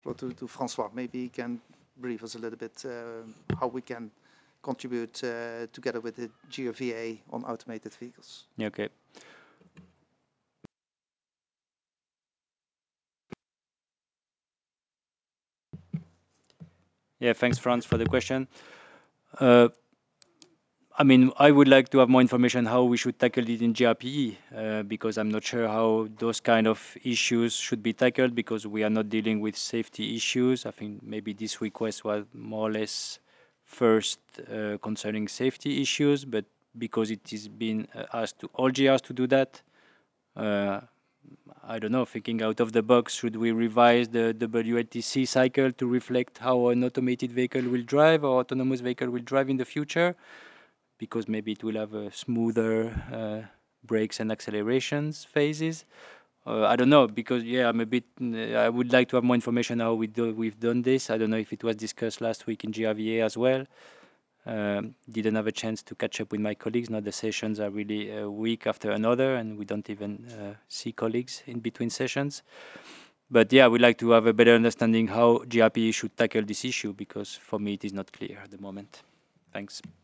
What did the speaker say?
floor to Francois. Maybe he can brief us a little bit how we can contribute together with the GRVA on automated vehicles. Yeah, okay. Yeah, thanks, Franz, for the question. Uh, I mean, I would like to have more information how we should tackle it in GRPE, because I'm not sure how those kind of issues should be tackled because we are not dealing with safety issues. I think maybe this request was more or less first concerning safety issues, but because it is being asked to all GRs to do that, uh, I don't know, thinking out of the box, should we revise the WLTC cycle to reflect how an automated vehicle will drive or autonomous vehicle will drive in the future? Because maybe it will have a smoother brakes and accelerations phases. I don't know because yeah, I'm a bit. I would like to have more information how we've done this. I don't know if it was discussed last week in GRVA as well. Didn't have a chance to catch up with my colleagues. Now the sessions are really a week after another, and we don't even see colleagues in between sessions. But yeah, I would like to have a better understanding how GRPE should tackle this issue because for me it is not clear at the moment. Thanks.